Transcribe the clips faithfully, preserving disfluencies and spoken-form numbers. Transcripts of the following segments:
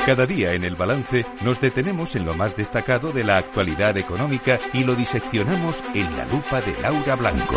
Cada día en El Balance nos detenemos en lo más destacado de la actualidad económica y lo diseccionamos en la lupa de Laura Blanco.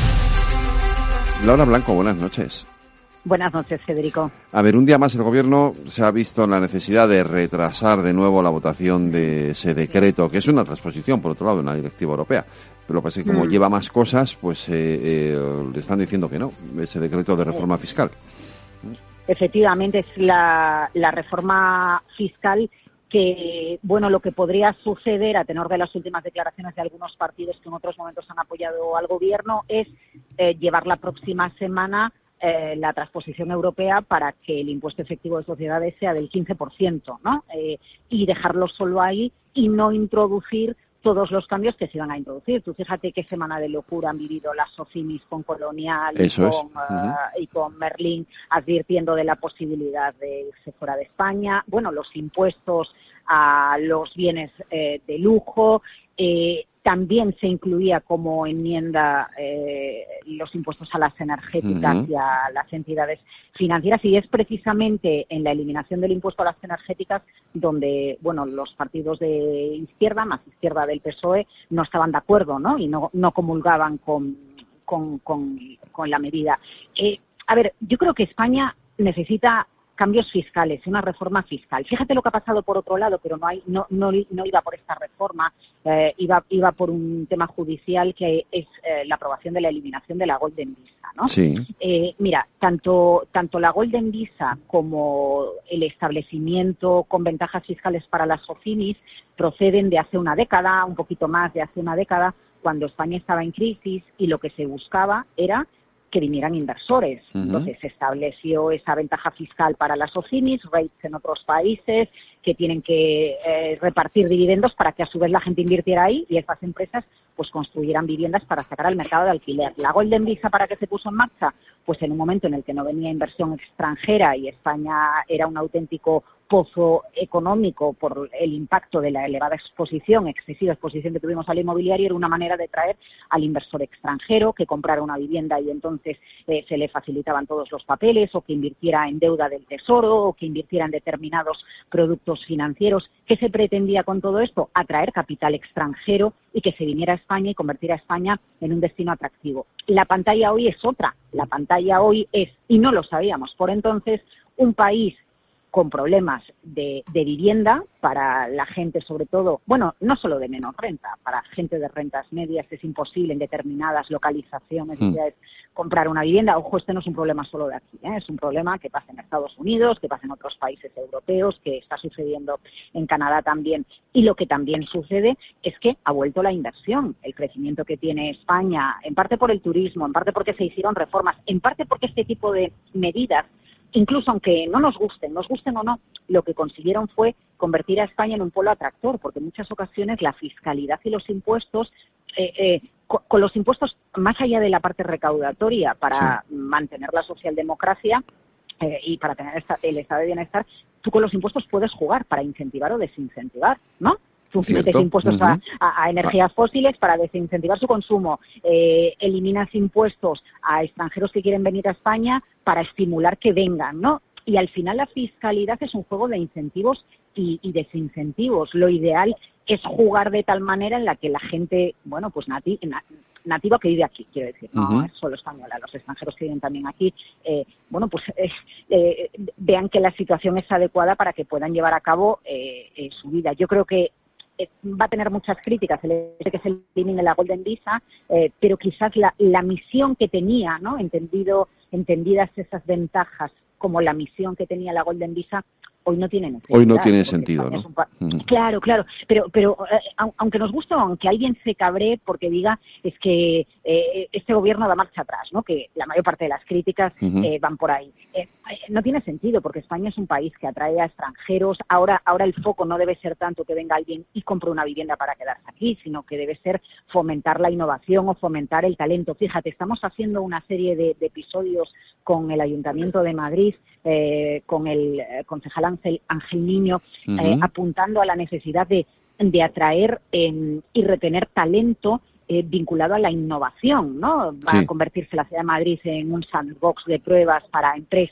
Laura Blanco, buenas noches. Buenas noches, Federico. A ver, un día más el Gobierno se ha visto en la necesidad de retrasar de nuevo la votación de ese decreto, que es una transposición, por otro lado, de una directiva europea. Pero lo que pasa es que como mm. lleva más cosas, pues eh, eh, le están diciendo que no, ese decreto de reforma fiscal. Efectivamente, es la, la reforma fiscal que, bueno, lo que podría suceder a tenor de las últimas declaraciones de algunos partidos que en otros momentos han apoyado al Gobierno es eh, llevar la próxima semana Eh, la transposición europea para que el impuesto efectivo de sociedades sea del quince por ciento, ¿no? Eh, y dejarlo solo ahí y no introducir todos los cambios que se iban a introducir. Tú fíjate qué semana de locura han vivido las Socimis con Colonial y con, uh, y con Merlin, advirtiendo de la posibilidad de irse fuera de España. Bueno, los impuestos a los bienes eh, de lujo. Eh, También se incluía como enmienda eh, los impuestos a las energéticas uh-huh. y a las entidades financieras, y es precisamente en la eliminación del impuesto a las energéticas donde, bueno, los partidos de izquierda, más izquierda del P S O E, no estaban de acuerdo, ¿no? Y no, no comulgaban con, con, con, con la medida. Eh, a ver, yo creo que España necesita cambios fiscales, una reforma fiscal. Fíjate lo que ha pasado por otro lado, pero no hay, no, no, no iba por esta reforma, eh, iba, iba por un tema judicial que es eh, la aprobación de la eliminación de la Golden Visa, ¿no? Sí. Eh, mira, tanto, tanto la Golden Visa como el establecimiento con ventajas fiscales para las Socimis proceden de hace una década, un poquito más de hace una década, cuando España estaba en crisis y lo que se buscaba era que vinieran inversores. Uh-huh. Entonces se estableció esa ventaja fiscal para las Socimis, rates en otros países que tienen que eh, repartir dividendos para que a su vez la gente invirtiera ahí y esas empresas pues construyeran viviendas para sacar al mercado de alquiler. La Golden Visa, ¿para qué se puso en marcha? Pues en un momento en el que no venía inversión extranjera y España era un auténtico pozo económico por el impacto de la elevada exposición, excesiva exposición que tuvimos al inmobiliario, era una manera de traer al inversor extranjero que comprara una vivienda y entonces eh, se le facilitaban todos los papeles, o que invirtiera en deuda del Tesoro, o que invirtiera en determinados productos financieros. ¿Qué se pretendía con todo esto? Atraer capital extranjero y que se viniera a España y convertir a España en un destino atractivo. La pantalla hoy es otra. La pantalla hoy es, y no lo sabíamos por entonces, un país con problemas de, de vivienda para la gente, sobre todo, bueno, no solo de menor renta, para gente de rentas medias es imposible en determinadas localizaciones mm. comprar una vivienda. Ojo, este no es un problema solo de aquí, ¿eh? Es un problema que pasa en Estados Unidos, que pasa en otros países europeos, que está sucediendo en Canadá también. Y lo que también sucede es que ha vuelto la inversión, el crecimiento que tiene España, en parte por el turismo, en parte porque se hicieron reformas, en parte porque este tipo de medidas, incluso aunque no nos gusten, nos gusten o no, lo que consiguieron fue convertir a España en un polo atractor, porque en muchas ocasiones la fiscalidad y los impuestos, eh, eh, con, con los impuestos más allá de la parte recaudatoria para sí. mantener la socialdemocracia eh, y para tener esta, el estado de bienestar, tú con los impuestos puedes jugar para incentivar o desincentivar, ¿no? Tú metes impuestos uh-huh. a, a, a energías ah. fósiles para desincentivar su consumo, eh, eliminas impuestos a extranjeros que quieren venir a España para estimular que vengan, ¿no? Y al final la fiscalidad es un juego de incentivos y, y desincentivos. Lo ideal es jugar de tal manera en la que la gente, bueno, pues nati, na, nativa que vive aquí, quiero decir, no uh-huh. es solo española, los extranjeros que viven también aquí, eh, bueno, pues eh, eh, vean que la situación es adecuada para que puedan llevar a cabo eh, eh, su vida. Yo creo que va a tener muchas críticas el hecho de que se elimine la Golden Visa, eh, pero quizás la, la misión que tenía, ¿no? Entendido, entendidas esas ventajas como la misión que tenía la Golden Visa, hoy no tiene necesidad. Hoy no tiene sentido, ¿no? Pa- mm. Claro, claro, pero pero eh, aunque nos guste o aunque alguien se cabree porque diga es que eh, este gobierno da marcha atrás, ¿no? Que la mayor parte de las críticas uh-huh. eh, van por ahí. Eh, no tiene sentido porque España es un país que atrae a extranjeros. Ahora ahora el foco no debe ser tanto que venga alguien y compre una vivienda para quedarse aquí, sino que debe ser fomentar la innovación o fomentar el talento. Fíjate, estamos haciendo una serie de, de episodios con el Ayuntamiento de Madrid, eh, con el eh, concejal Ángel, Ángel Niño, uh-huh. eh, apuntando a la necesidad de, de atraer eh, y retener talento eh, vinculado a la innovación, ¿no? Va sí. a convertirse la ciudad de Madrid en un sandbox de pruebas para empresas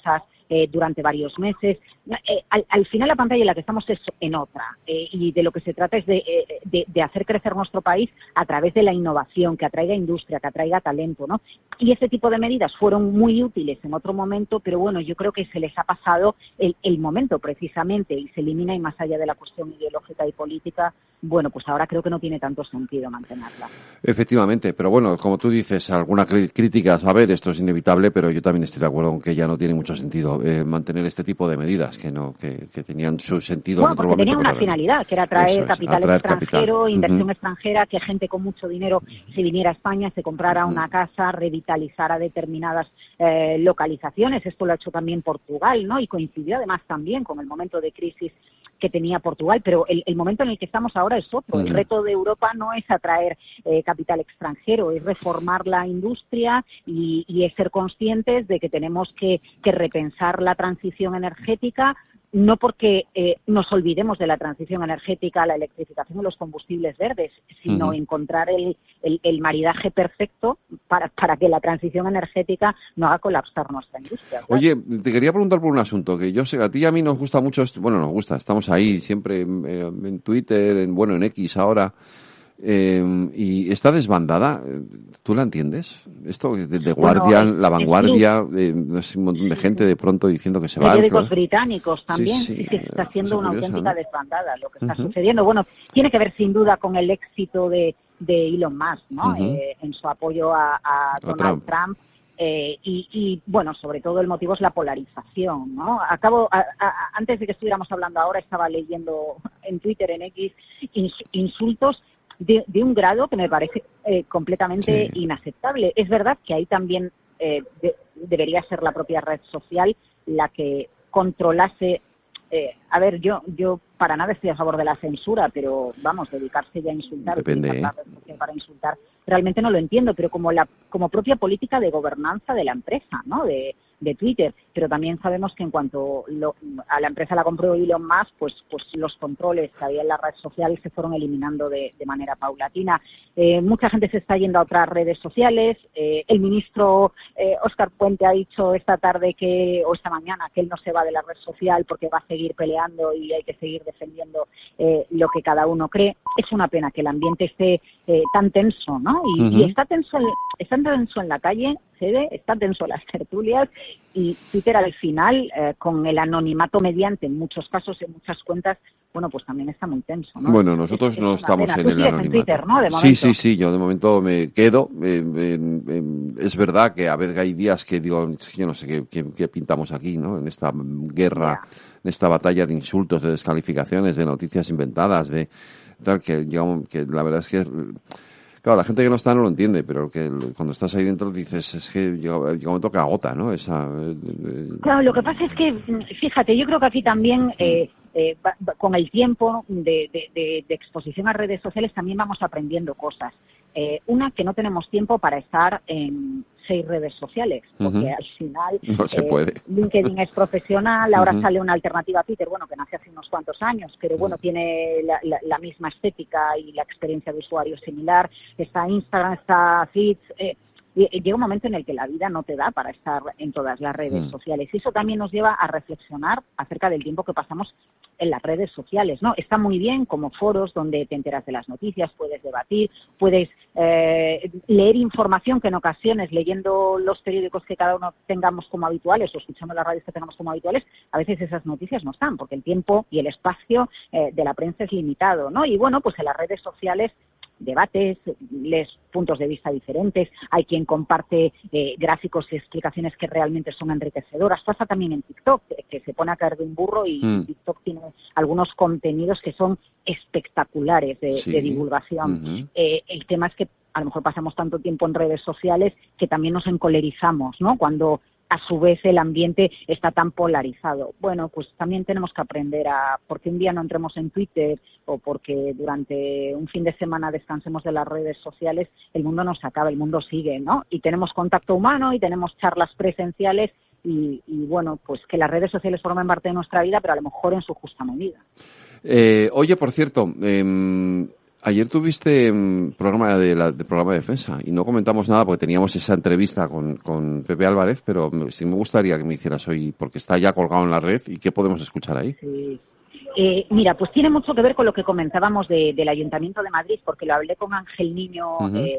eh, durante varios meses. Eh, al, al final la pantalla en la que estamos es en otra eh, y de lo que se trata es de, eh, de, de hacer crecer nuestro país a través de la innovación, que atraiga industria, que atraiga talento, ¿no? Y ese tipo de medidas fueron muy útiles en otro momento, pero bueno, yo creo que se les ha pasado el, el momento precisamente y se elimina, y más allá de la cuestión ideológica y política, bueno, pues ahora creo que no tiene tanto sentido mantenerla. Efectivamente, pero bueno, como tú dices, alguna crítica, a ver, esto es inevitable, pero yo también estoy de acuerdo con que ya no tiene mucho sentido eh, mantener este tipo de medidas, que no que, que tenían su sentido. Bueno, en otro porque momento, tenían una pero finalidad, que era atraer es, capital atraer extranjero, capital. inversión Uh-huh. extranjera, que gente con mucho dinero se viniera a España, se comprara uh-huh. una casa, revitalizara determinadas eh, localizaciones. Esto lo ha hecho también Portugal, ¿no? Y coincidió además también con el momento de crisis que tenía Portugal, pero el, el momento en el que estamos ahora es otro. Uh-huh. El reto de Europa no es atraer eh, capital extranjero, es reformar la industria y, y es ser conscientes de que tenemos que, que repensar la transición energética, no porque eh, nos olvidemos de la transición energética, la electrificación y los combustibles verdes, sino uh-huh. encontrar el, el, el maridaje perfecto para, para que la transición energética no haga colapsar nuestra industria, ¿sabes? Oye, te quería preguntar por un asunto, que yo sé, a ti y a mí nos gusta mucho, esto, bueno, nos gusta, estamos ahí siempre en, en Twitter, en, bueno, en X ahora, eh, y está desbandada, ¿tú la entiendes? Esto de, de Guardian, bueno, La Vanguardia, eh, no sé, un montón de gente de pronto diciendo que se va. Periódicos británicos también, sí, sí, sí, sí, está siendo una curiosa, auténtica ¿no? desbandada lo que está uh-huh. sucediendo. Bueno, tiene que ver sin duda con el éxito de, de Elon Musk, ¿no? Uh-huh. Eh, en su apoyo a, a Donald Trump. Trump. Eh, y, y, bueno, sobre todo el motivo es la polarización, ¿no? Acabo, a, a, antes de que estuviéramos hablando ahora, estaba leyendo en Twitter, en X, ins, insultos de, de un grado que me parece eh, completamente sí. inaceptable. Es verdad que ahí también eh, de, debería ser la propia red social la que controlase. Eh, a ver, yo yo para nada estoy a favor de la censura, pero vamos, dedicarse ya a insultar, depende, utilizar la red social para insultar, realmente no lo entiendo, pero como la como propia política de gobernanza de la empresa, ¿no? De, de Twitter, pero también sabemos que en cuanto lo, a la empresa la compró Elon Musk, pues pues los controles que había en la red social se fueron eliminando de, de manera paulatina. Eh, mucha gente se está yendo a otras redes sociales. Eh, el ministro eh, Óscar Puente ha dicho esta tarde que o esta mañana que él no se va de la red social porque va a seguir peleando y hay que seguir defendiendo eh, lo que cada uno cree. Es una pena que el ambiente esté eh, tan tenso, ¿no? Y, uh-huh. y está tenso, en, está tenso en la calle, se ve, está tenso en las tertulias, y Twitter al final, eh, con el anonimato mediante en muchos casos, en muchas cuentas, bueno, pues también está muy tenso, ¿no? Bueno, nosotros es, no es estamos en Tú el anonimato. En Twitter, ¿no? De momento. Sí, sí, sí, yo de momento me quedo. Eh, eh, eh, es verdad que a veces hay días que digo, yo no sé qué, qué, qué pintamos aquí, ¿no? En esta guerra, yeah. en esta batalla de insultos, de descalificaciones, de noticias inventadas, de tal, que, digamos, que la verdad es que... Claro, la gente que no está no lo entiende, pero que cuando estás ahí dentro dices, es que llega un momento que agota, ¿no? Esa, eh, eh... Claro, lo que pasa es que, fíjate, yo creo que aquí también, eh, eh, con el tiempo de, de, de, de exposición a redes sociales, también vamos aprendiendo cosas. Eh, una, que no tenemos tiempo para estar en seis redes sociales, porque uh-huh. al final no se eh, puede. LinkedIn es profesional, ahora uh-huh. sale una alternativa a Twitter, bueno, que nace hace unos cuantos años, pero bueno, uh-huh. tiene la, la, la misma estética y la experiencia de usuario similar. Está Instagram, está Feeds, eh, llega un momento en el que la vida no te da para estar en todas las redes uh-huh. sociales, y eso también nos lleva a reflexionar acerca del tiempo que pasamos en las redes sociales, ¿no? Está muy bien como foros donde te enteras de las noticias, puedes debatir, puedes eh, leer información que en ocasiones, leyendo los periódicos que cada uno tengamos como habituales o escuchando las radios que tengamos como habituales, a veces esas noticias no están, porque el tiempo y el espacio eh, de la prensa es limitado, ¿no? Y bueno, pues en las redes sociales debates, les puntos de vista diferentes, hay quien comparte eh, gráficos y explicaciones que realmente son enriquecedoras. Pasa también en TikTok, que, que se pone a caer de un burro y mm. TikTok tiene algunos contenidos que son espectaculares de, sí. de divulgación. Uh-huh. Eh, el tema es que a lo mejor pasamos tanto tiempo en redes sociales que también nos encolerizamos, ¿no? Cuando a su vez el ambiente está tan polarizado. Bueno, pues también tenemos que aprender a, porque un día no entremos en Twitter o porque durante un fin de semana descansemos de las redes sociales, el mundo no se acaba, el mundo sigue, ¿no? Y tenemos contacto humano y tenemos charlas presenciales y, y bueno, pues que las redes sociales formen parte de nuestra vida, pero a lo mejor en su justa medida. Eh, oye, por cierto, eh, Ayer tuviste um, programa de la de programa de defensa y no comentamos nada porque teníamos esa entrevista con, con Pepe Álvarez, pero me, sí me gustaría que me hicieras hoy, porque está ya colgado en la red, y qué podemos escuchar ahí. Sí. Eh, mira, pues tiene mucho que ver con lo que comentábamos de, del Ayuntamiento de Madrid, porque lo hablé con Ángel Niño uh-huh. eh,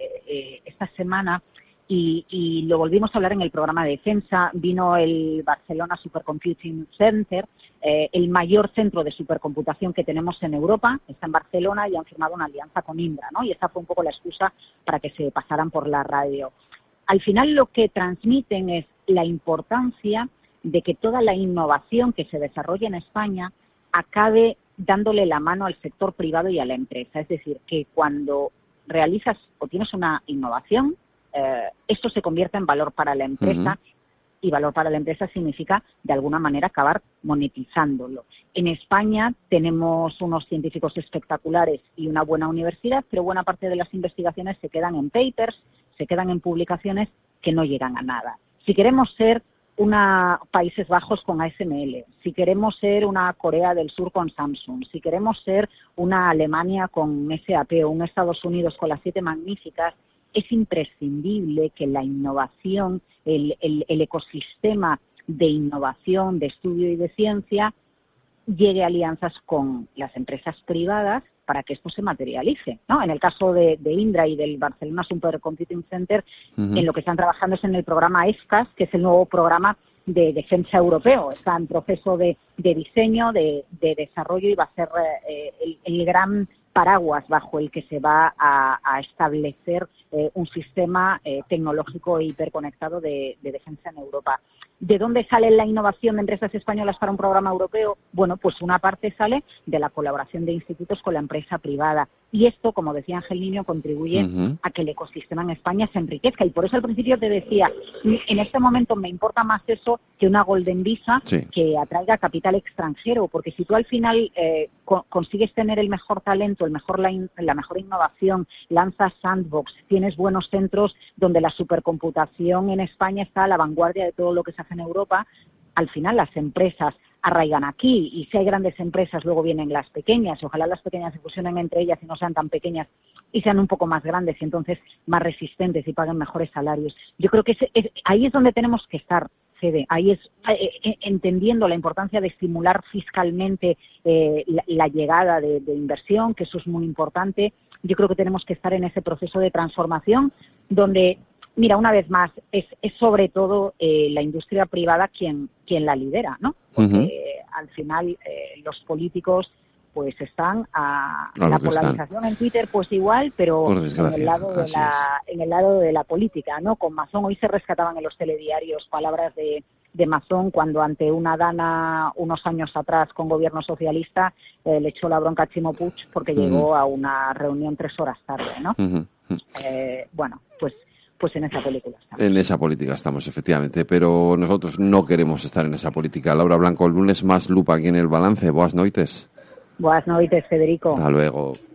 eh, esta semana y, y lo volvimos a hablar en el programa de defensa. Vino el Barcelona Supercomputing Center, eh, el mayor centro de supercomputación que tenemos en Europa, está en Barcelona y han firmado una alianza con Indra, ¿no? Y esa fue un poco la excusa para que se pasaran por la radio. Al final lo que transmiten es la importancia de que toda la innovación que se desarrolla en España acabe dándole la mano al sector privado y a la empresa. Es decir, que cuando realizas o tienes una innovación, eh, esto se convierte en valor para la empresa uh-huh. y valor para la empresa significa, de alguna manera, acabar monetizándolo. En España tenemos unos científicos espectaculares y una buena universidad, pero buena parte de las investigaciones se quedan en papers, se quedan en publicaciones que no llegan a nada. Si queremos ser una Países Bajos con A S M L, si queremos ser una Corea del Sur con Samsung, si queremos ser una Alemania con S A P o un Estados Unidos con las siete magníficas, es imprescindible que la innovación, el, el, el ecosistema de innovación, de estudio y de ciencia llegue a alianzas con las empresas privadas para que esto se materialice, ¿no? En el caso de, de Indra y del Barcelona Supercomputing Center, uh-huh. en lo que están trabajando es en el programa EFCAS, que es el nuevo programa de defensa europeo. Está en proceso de, de diseño, de, de desarrollo y va a ser eh, el, el gran paraguas bajo el que se va a, a establecer eh, un sistema eh, tecnológico hiperconectado de, de defensa en Europa. ¿De dónde sale la innovación de empresas españolas para un programa europeo? Bueno, pues una parte sale de la colaboración de institutos con la empresa privada. Y esto, como decía Ángel Niño, contribuye uh-huh. a que el ecosistema en España se enriquezca. Y por eso al principio te decía, en este momento me importa más eso que una Golden Visa sí. que atraiga capital extranjero. Porque si tú al final eh, co- consigues tener el mejor talento, el mejor la, in- la mejor innovación, lanzas sandbox, tienes buenos centros donde la supercomputación en España está a la vanguardia de todo lo que se hace en Europa, al final las empresas arraigan aquí y si hay grandes empresas luego vienen las pequeñas y ojalá las pequeñas se fusionen entre ellas y no sean tan pequeñas y sean un poco más grandes y entonces más resistentes y paguen mejores salarios. Yo creo que es, es, ahí es donde tenemos que estar, Fede, ahí es eh, entendiendo la importancia de estimular fiscalmente eh, la, la llegada de, de inversión, que eso es muy importante. Yo creo que tenemos que estar en ese proceso de transformación donde, mira, una vez más, es, es sobre todo eh, la industria privada quien, quien la lidera, ¿no? Porque uh-huh. eh, al final eh, los políticos pues están a, a la polarización están. En Twitter pues igual, pero en el lado de la es. en el lado de la política, ¿no? Con Mazón hoy se rescataban en los telediarios palabras de de Mazón cuando ante una dana unos años atrás con gobierno socialista eh, le echó la bronca a Chimo Puig porque uh-huh. llegó a una reunión tres horas tarde, ¿no? Uh-huh. Eh, bueno, pues pues en esa política estamos. En esa política estamos, efectivamente, pero nosotros no queremos estar en esa política. Laura Blanco, el lunes más lupa aquí en El Balance. Boas noites. Boas noites, Federico. Hasta luego.